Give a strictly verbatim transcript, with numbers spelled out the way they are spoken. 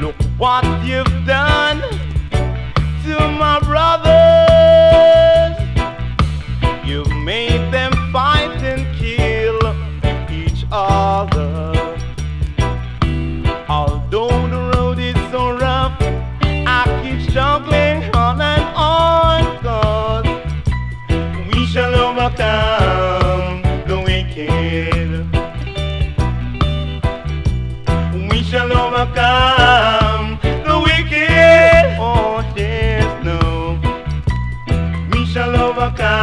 Look what you've done to my brothers. You've made them fight and kill each other. Although the road is so rough, I keep struggling on and on, 'cause we shall overcome the wicked. We shall overcome the wicked. Oh, yes, no. We shall overcome